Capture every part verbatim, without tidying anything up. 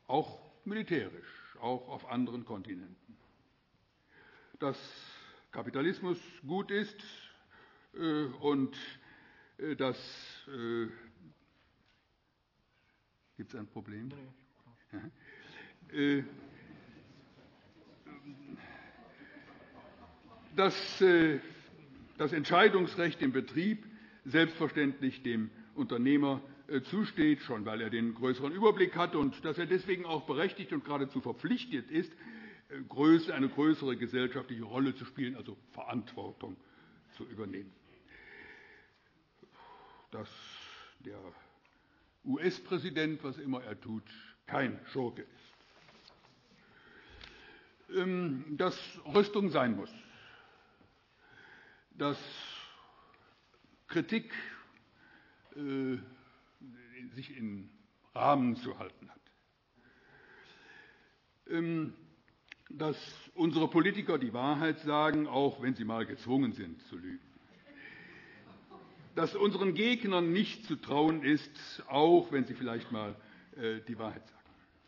auch militärisch, auch auf anderen Kontinenten. Dass Kapitalismus gut ist äh, und äh, dass äh, gibt es ein Problem? Ja. Äh, dass äh, das Entscheidungsrecht im Betrieb selbstverständlich dem Unternehmer äh, zusteht, schon weil er den größeren Überblick hat und dass er deswegen auch berechtigt und geradezu verpflichtet ist, äh, eine größere gesellschaftliche Rolle zu spielen, also Verantwortung zu übernehmen. Dass der U S-Präsident, was immer er tut, kein Schurke ist. Ähm, dass Rüstung sein muss. Dass Kritik äh, sich in Rahmen zu halten hat. Ähm, dass unsere Politiker die Wahrheit sagen, auch wenn sie mal gezwungen sind zu lügen. Dass unseren Gegnern nicht zu trauen ist, auch wenn sie vielleicht mal äh, die Wahrheit sagen.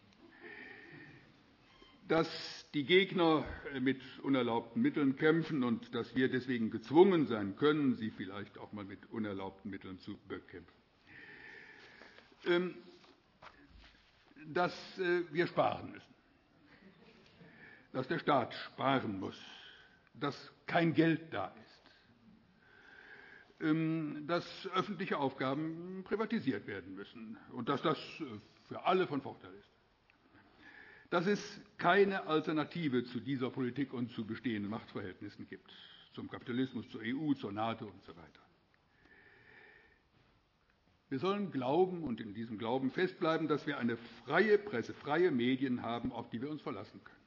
Dass die Gegner mit unerlaubten Mitteln kämpfen und dass wir deswegen gezwungen sein können, sie vielleicht auch mal mit unerlaubten Mitteln zu bekämpfen. Ähm, dass äh, wir sparen müssen. Dass der Staat sparen muss. Dass kein Geld da ist. Ähm, dass öffentliche Aufgaben privatisiert werden müssen und dass das für alle von Vorteil ist. Dass es keine Alternative zu dieser Politik und zu bestehenden Machtverhältnissen gibt, zum Kapitalismus, zur E U, zur NATO und so weiter. Wir sollen glauben und in diesem Glauben festbleiben, dass wir eine freie Presse, freie Medien haben, auf die wir uns verlassen können.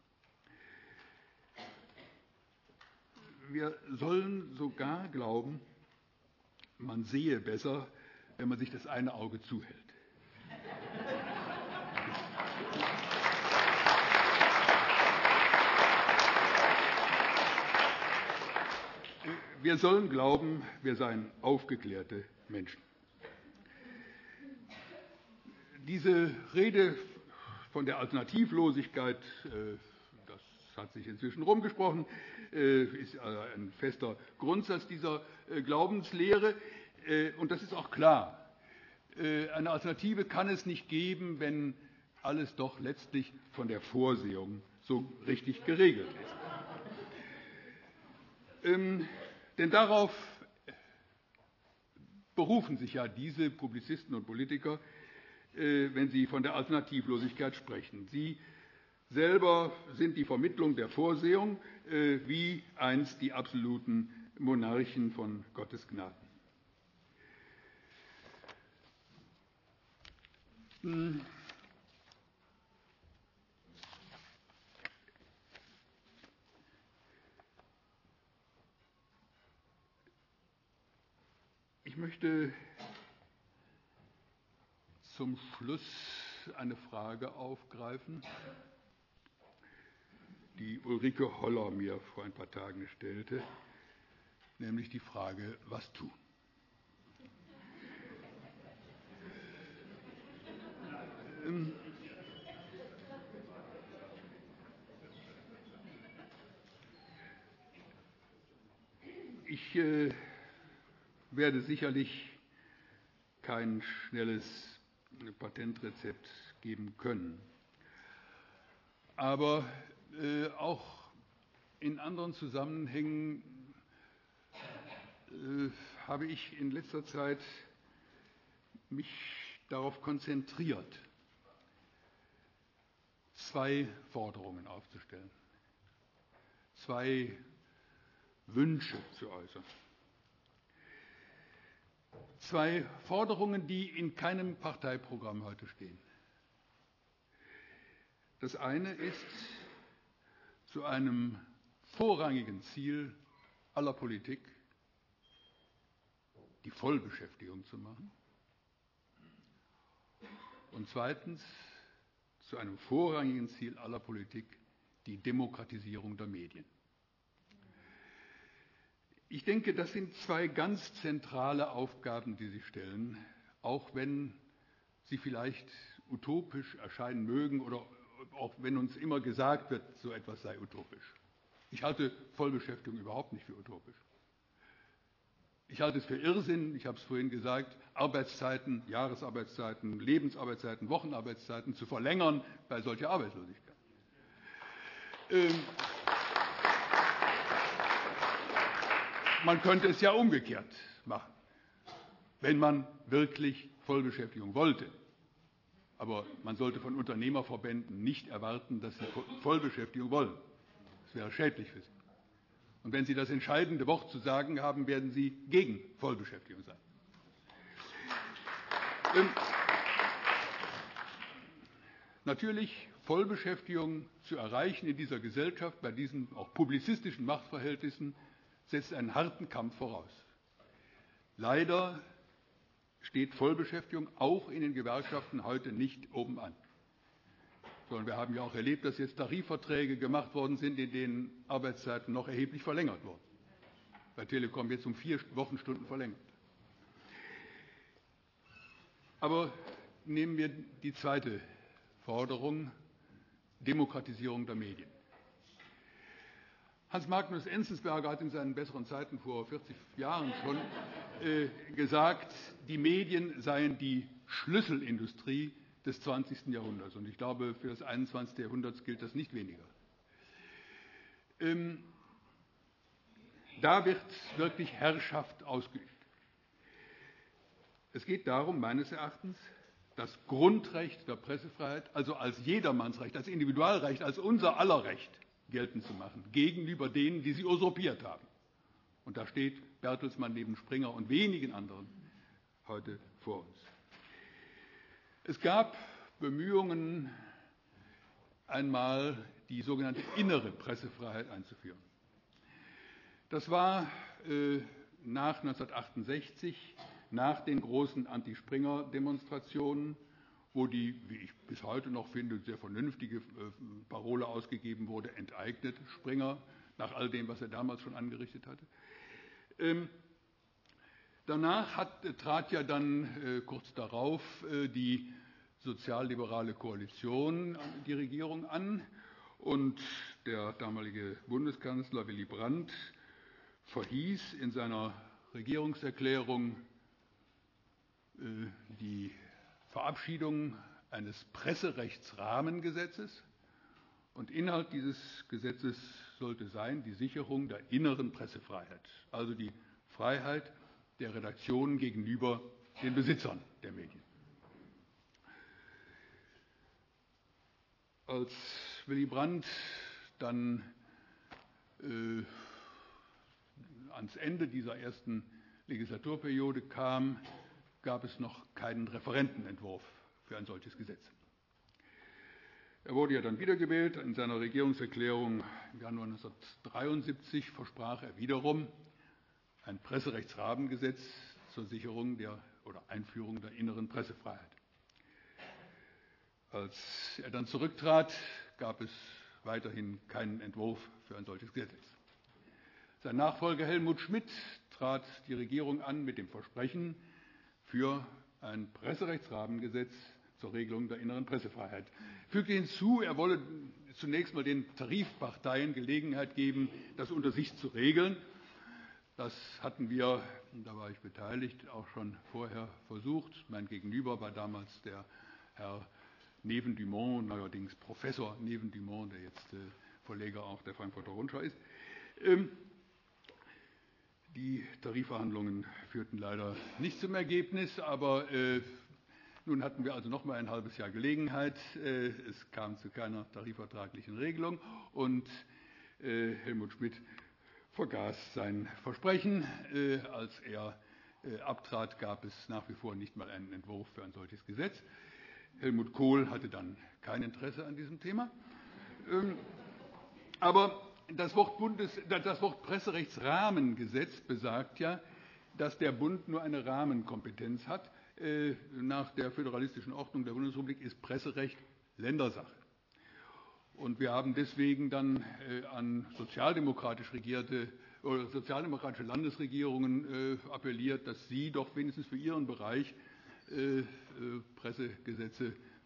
Wir sollen sogar glauben, man sehe besser, wenn man sich das eine Auge zuhält. Wir sollen glauben, wir seien aufgeklärte Menschen. Diese Rede von der Alternativlosigkeit, das hat sich inzwischen rumgesprochen, ist ein fester Grundsatz dieser Glaubenslehre. Und das ist auch klar. Eine Alternative kann es nicht geben, wenn alles doch letztlich von der Vorsehung so richtig geregelt ist. Ähm, Denn darauf berufen sich ja diese Publizisten und Politiker, wenn sie von der Alternativlosigkeit sprechen. Sie selber sind die Vermittlung der Vorsehung, wie einst die absoluten Monarchen von Gottes Gnaden. Ich möchte zum Schluss eine Frage aufgreifen, die Ulrike Holler mir vor ein paar Tagen stellte, nämlich die Frage, was tun? Ich äh, werde sicherlich kein schnelles Patentrezept geben können. Aber äh, auch in anderen Zusammenhängen äh, habe ich in letzter Zeit mich darauf konzentriert, zwei Forderungen aufzustellen, zwei Wünsche zu äußern. Zwei Forderungen, die in keinem Parteiprogramm heute stehen. Das eine ist, zu einem vorrangigen Ziel aller Politik die Vollbeschäftigung zu machen. Und zweitens, zu einem vorrangigen Ziel aller Politik die Demokratisierung der Medien. Ich denke, das sind zwei ganz zentrale Aufgaben, die Sie stellen, auch wenn sie vielleicht utopisch erscheinen mögen oder auch wenn uns immer gesagt wird, so etwas sei utopisch. Ich halte Vollbeschäftigung überhaupt nicht für utopisch. Ich halte es für Irrsinn, ich habe es vorhin gesagt, Arbeitszeiten, Jahresarbeitszeiten, Lebensarbeitszeiten, Wochenarbeitszeiten zu verlängern bei solcher Arbeitslosigkeit. Ähm, man könnte es ja umgekehrt machen, wenn man wirklich Vollbeschäftigung wollte. Aber man sollte von Unternehmerverbänden nicht erwarten, dass sie Vollbeschäftigung wollen. Das wäre schädlich für sie. Und wenn Sie das entscheidende Wort zu sagen haben, werden Sie gegen Vollbeschäftigung sein. Ähm, natürlich, Vollbeschäftigung zu erreichen in dieser Gesellschaft, bei diesen auch publizistischen Machtverhältnissen, setzt einen harten Kampf voraus. Leider steht Vollbeschäftigung auch in den Gewerkschaften heute nicht oben an. Sondern wir haben ja auch erlebt, dass jetzt Tarifverträge gemacht worden sind, in denen Arbeitszeiten noch erheblich verlängert wurden. Bei Telekom jetzt um vier Wochenstunden verlängert. Aber nehmen wir die zweite Forderung, Demokratisierung der Medien. Hans Magnus Enzensberger hat in seinen besseren Zeiten vor vierzig Jahren schon äh, gesagt, die Medien seien die Schlüsselindustrie des zwanzigsten Jahrhunderts. Und ich glaube, für das einundzwanzigste Jahrhundert gilt das nicht weniger. Ähm, da wird wirklich Herrschaft ausgeübt. Es geht darum, meines Erachtens, das Grundrecht der Pressefreiheit, also als Jedermannsrecht, als Individualrecht, als unser aller Recht geltend zu machen, gegenüber denen, die sie usurpiert haben. Und da steht Bertelsmann neben Springer und wenigen anderen heute vor uns. Es gab Bemühungen, einmal die sogenannte innere Pressefreiheit einzuführen. Das war äh, nach neunzehnhundertachtundsechzig, nach den großen Anti-Springer-Demonstrationen, wo die, wie ich bis heute noch finde, sehr vernünftige äh, Parole ausgegeben wurde, enteignet Springer, nach all dem, was er damals schon angerichtet hatte. Ähm, Danach hat, trat ja dann äh, kurz darauf äh, die sozialliberale Koalition die Regierung an und der damalige Bundeskanzler Willy Brandt verhieß in seiner Regierungserklärung äh, die Verabschiedung eines Presserechtsrahmengesetzes. Und Inhalt dieses Gesetzes sollte sein die Sicherung der inneren Pressefreiheit, also die Freiheit der Redaktionen gegenüber den Besitzern der Medien. Als Willy Brandt dann äh, ans Ende dieser ersten Legislaturperiode kam, gab es noch keinen Referentenentwurf für ein solches Gesetz. Er wurde ja dann wiedergewählt. In seiner Regierungserklärung im Januar neunzehnhundertdreiundsiebzig versprach er wiederum ein Presserechtsrahmengesetz zur Sicherung der oder Einführung der inneren Pressefreiheit. Als er dann zurücktrat, gab es weiterhin keinen Entwurf für ein solches Gesetz. Sein Nachfolger Helmut Schmidt trat die Regierung an mit dem Versprechen für ein Presserechtsrahmengesetz zur Regelung der inneren Pressefreiheit. Fügte hinzu, er wolle zunächst mal den Tarifparteien Gelegenheit geben, das unter sich zu regeln. Das hatten wir, da war ich beteiligt, auch schon vorher versucht. Mein Gegenüber war damals der Herr Neven-Dumont, neuerdings Professor Neven-Dumont, der jetzt äh, Verleger auch der Frankfurter Rundschau ist. Ähm, die Tarifverhandlungen führten leider nicht zum Ergebnis, aber äh, nun hatten wir also noch mal ein halbes Jahr Gelegenheit. Äh, es kam zu keiner tarifvertraglichen Regelung und äh, Helmut Schmidt vergaß sein Versprechen. Äh, als er äh, abtrat, gab es nach wie vor nicht mal einen Entwurf für ein solches Gesetz. Helmut Kohl hatte dann kein Interesse an diesem Thema. Ähm, aber das Wort, Bundes, das Wort Presserechtsrahmengesetz besagt ja, dass der Bund nur eine Rahmenkompetenz hat. Äh, nach der föderalistischen Ordnung der Bundesrepublik ist Presserecht Ländersache. Und wir haben deswegen dann äh, an sozialdemokratisch regierte oder sozialdemokratische Landesregierungen äh, appelliert, dass sie doch wenigstens für ihren Bereich äh, äh, Pressegesetze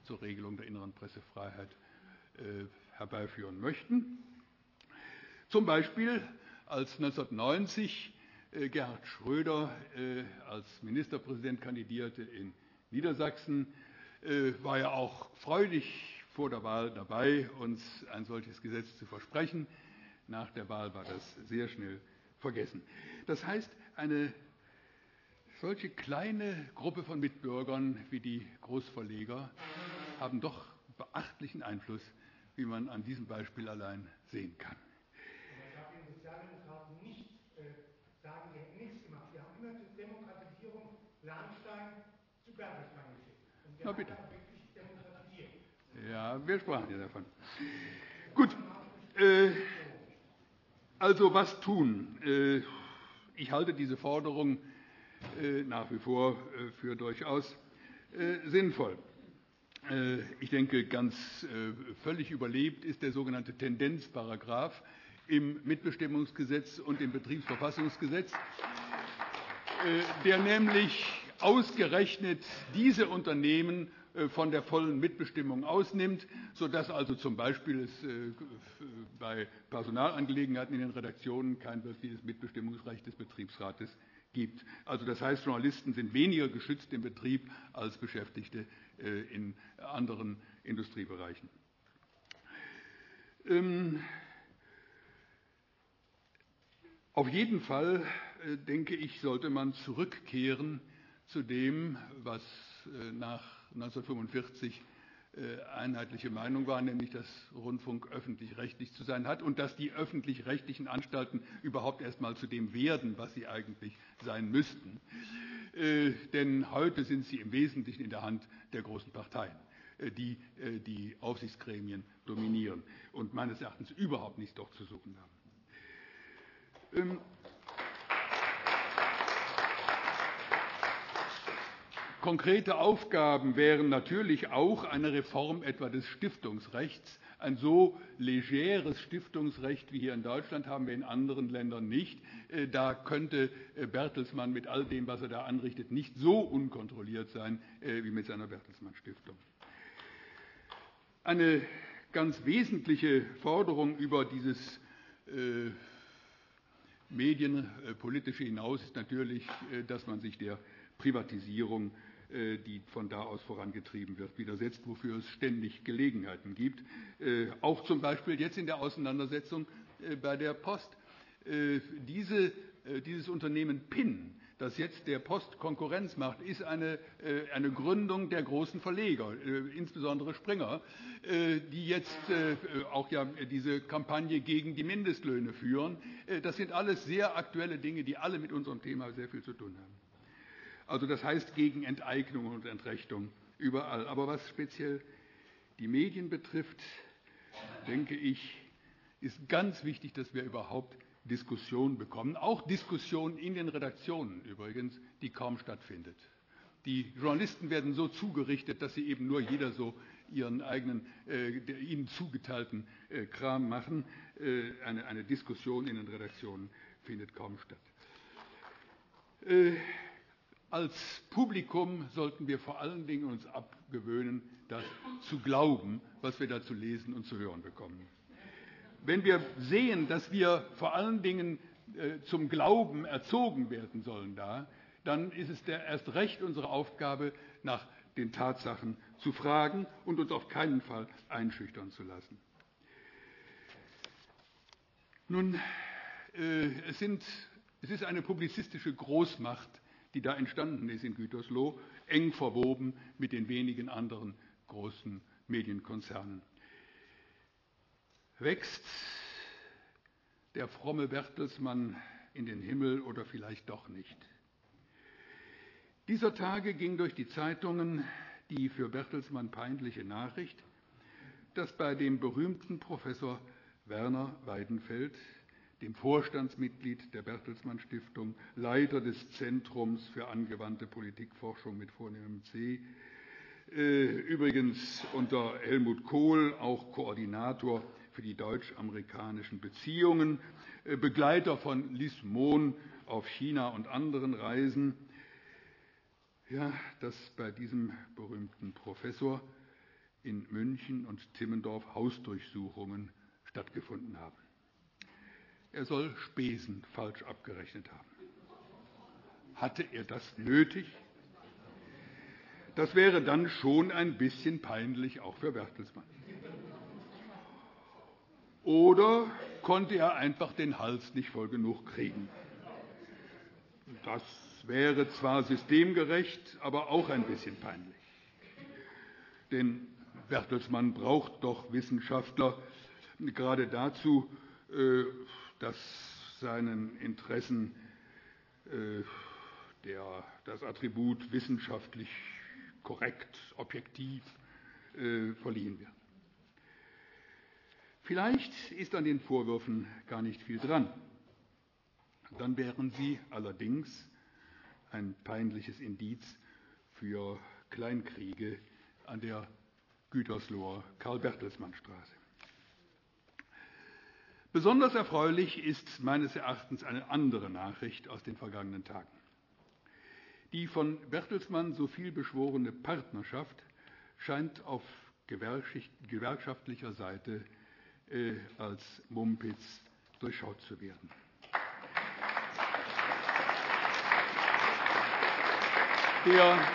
zur Regelung der inneren Pressefreiheit herbeiführen möchten. Zum Beispiel, als neunzehnhundertneunzig Gerhard Schröder als Ministerpräsident kandidierte in Niedersachsen, war er auch freudig vor der Wahl dabei, uns ein solches Gesetz zu versprechen. Nach der Wahl war das sehr schnell vergessen. Das heißt, eine solche kleine Gruppe von Mitbürgern wie die Großverleger haben doch beachtlichen Einfluss, wie man an diesem Beispiel allein sehen kann. Ich habe den Sozialdemokraten nicht äh, sagen, die hätten nichts gemacht. Wir haben immer zur Demokratisierung Lahnstein zu Bertelsmann geschickt. Und der Na bitte. hat wirklich demokratisiert. Ja, wir sprachen ja davon. Gut, äh, also was tun? Äh, ich halte diese Forderung äh, nach wie vor äh, für durchaus äh, sinnvoll. Äh, ich denke, ganz äh, völlig überlebt ist der sogenannte Tendenzparagraph im Mitbestimmungsgesetz und im Betriebsverfassungsgesetz, äh, der nämlich ausgerechnet diese Unternehmen von der vollen Mitbestimmung ausnimmt, sodass also zum Beispiel es bei Personalangelegenheiten in den Redaktionen kein wirkliches Mitbestimmungsrecht des Betriebsrates gibt. Also das heißt, Journalisten sind weniger geschützt im Betrieb als Beschäftigte in anderen Industriebereichen. Auf jeden Fall, denke ich, sollte man zurückkehren zu dem, was nach neunzehnhundertfünfundvierzig einheitliche Meinung war, nämlich dass Rundfunk öffentlich-rechtlich zu sein hat und dass die öffentlich-rechtlichen Anstalten überhaupt erst mal zu dem werden, was sie eigentlich sein müssten. Äh, denn heute sind sie im Wesentlichen in der Hand der großen Parteien, äh, die äh, die Aufsichtsgremien dominieren und meines Erachtens überhaupt nichts dort zu suchen haben. Ähm, Konkrete Aufgaben wären natürlich auch eine Reform etwa des Stiftungsrechts. Ein so legeres Stiftungsrecht wie hier in Deutschland haben wir in anderen Ländern nicht. Da könnte Bertelsmann mit all dem, was er da anrichtet, nicht so unkontrolliert sein wie mit seiner Bertelsmann-Stiftung. Eine ganz wesentliche Forderung über dieses äh, medienpolitische hinaus ist natürlich, dass man sich der Privatisierung, die von da aus vorangetrieben wird, widersetzt, wofür es ständig Gelegenheiten gibt. Auch zum Beispiel jetzt in der Auseinandersetzung bei der Post. Diese, dieses Unternehmen P I N, das jetzt der Post Konkurrenz macht, ist eine, eine Gründung der großen Verleger, insbesondere Springer, die jetzt auch ja diese Kampagne gegen die Mindestlöhne führen. Das sind alles sehr aktuelle Dinge, die alle mit unserem Thema sehr viel zu tun haben. Also das heißt gegen Enteignung und Entrechtung überall. Aber was speziell die Medien betrifft, denke ich, ist ganz wichtig, dass wir überhaupt Diskussion bekommen. Auch Diskussion in den Redaktionen übrigens, die kaum stattfindet. Die Journalisten werden so zugerichtet, dass sie eben nur jeder so ihren eigenen, äh, ihnen zugeteilten äh, Kram machen. Äh, eine, eine Diskussion in den Redaktionen findet kaum statt. Äh, Als Publikum sollten wir vor allen Dingen uns abgewöhnen, das zu glauben, was wir da zu lesen und zu hören bekommen. Wenn wir sehen, dass wir vor allen Dingen äh, zum Glauben erzogen werden sollen da, dann ist es der, erst recht unsere Aufgabe, nach den Tatsachen zu fragen und uns auf keinen Fall einschüchtern zu lassen. Nun, äh, es, sind, es ist eine publizistische Großmacht, die da entstanden ist in Gütersloh, eng verwoben mit den wenigen anderen großen Medienkonzernen. Wächst der fromme Bertelsmann in den Himmel oder vielleicht doch nicht? Dieser Tage ging durch die Zeitungen die für Bertelsmann peinliche Nachricht, dass bei dem berühmten Professor Werner Weidenfeld, dem Vorstandsmitglied der Bertelsmann Stiftung, Leiter des Zentrums für angewandte Politikforschung mit vornehmem C, äh, übrigens unter Helmut Kohl auch Koordinator für die deutsch-amerikanischen Beziehungen, äh, Begleiter von Liz Mohn auf China und anderen Reisen, ja, dass bei diesem berühmten Professor in München und Timmendorf Hausdurchsuchungen stattgefunden haben. Er soll Spesen falsch abgerechnet haben. Hatte er das nötig? Das wäre dann schon ein bisschen peinlich, auch für Bertelsmann. Oder konnte er einfach den Hals nicht voll genug kriegen? Das wäre zwar systemgerecht, aber auch ein bisschen peinlich. Denn Bertelsmann braucht doch Wissenschaftler, gerade dazu, dass seinen Interessen der, das Attribut wissenschaftlich korrekt, objektiv verliehen wird. Vielleicht ist an den Vorwürfen gar nicht viel dran. Dann wären sie allerdings ein peinliches Indiz für Kleinkriege an der Gütersloher Karl-Bertelsmann-Straße. Besonders erfreulich ist meines Erachtens eine andere Nachricht aus den vergangenen Tagen. Die von Bertelsmann so viel beschworene Partnerschaft scheint auf gewerkschaftlicher Seite äh, als Mumpitz durchschaut zu werden. Der,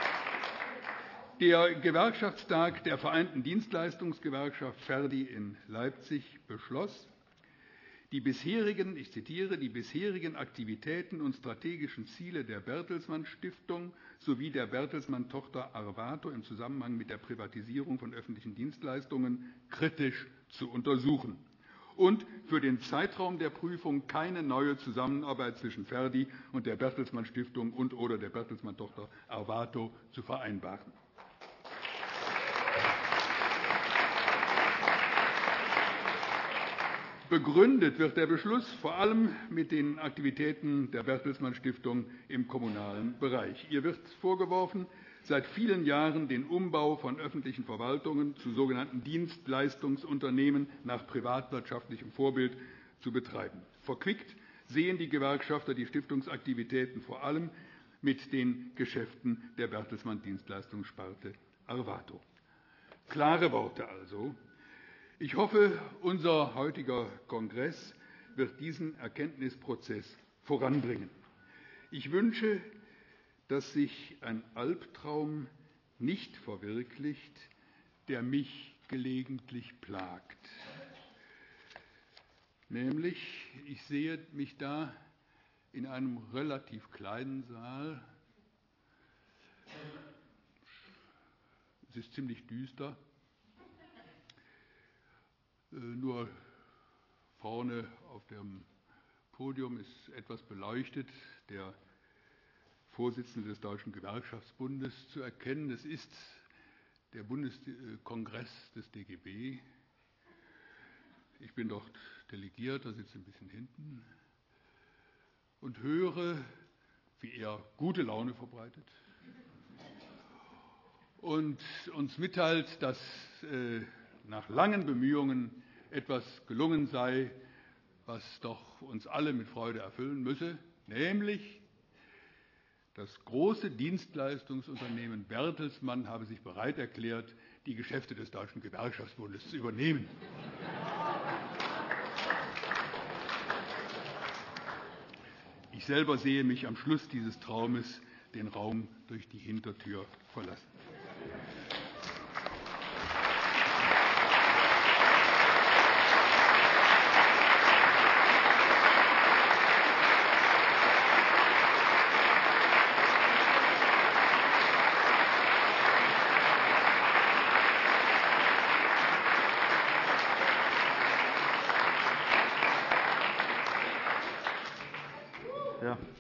der Gewerkschaftstag der Vereinten Dienstleistungsgewerkschaft Verdi in Leipzig beschloss, die bisherigen, ich zitiere, die bisherigen Aktivitäten und strategischen Ziele der Bertelsmann Stiftung sowie der Bertelsmann-Tochter Arvato im Zusammenhang mit der Privatisierung von öffentlichen Dienstleistungen kritisch zu untersuchen und für den Zeitraum der Prüfung keine neue Zusammenarbeit zwischen Verdi und der Bertelsmann Stiftung und oder der Bertelsmann-Tochter Arvato zu vereinbaren. Begründet wird der Beschluss vor allem mit den Aktivitäten der Bertelsmann Stiftung im kommunalen Bereich. Ihr wird vorgeworfen, seit vielen Jahren den Umbau von öffentlichen Verwaltungen zu sogenannten Dienstleistungsunternehmen nach privatwirtschaftlichem Vorbild zu betreiben. Verquickt sehen die Gewerkschafter die Stiftungsaktivitäten vor allem mit den Geschäften der Bertelsmann Dienstleistungssparte Arvato. Klare Worte also. Ich hoffe, unser heutiger Kongress wird diesen Erkenntnisprozess voranbringen. Ich wünsche, dass sich ein Albtraum nicht verwirklicht, der mich gelegentlich plagt. Nämlich, ich sehe mich da in einem relativ kleinen Saal. Es ist ziemlich düster. Nur vorne auf dem Podium ist etwas beleuchtet, der Vorsitzende des Deutschen Gewerkschaftsbundes zu erkennen. Es ist der Bundeskongress des D G B. Ich bin dort delegiert, da sitze ein bisschen hinten und höre, wie er gute Laune verbreitet und uns mitteilt, dass äh, nach langen Bemühungen etwas gelungen sei, was doch uns alle mit Freude erfüllen müsse, nämlich das große Dienstleistungsunternehmen Bertelsmann habe sich bereit erklärt, die Geschäfte des Deutschen Gewerkschaftsbundes zu übernehmen. Ich selber sehe mich am Schluss dieses Traumes den Raum durch die Hintertür verlassen. Ja.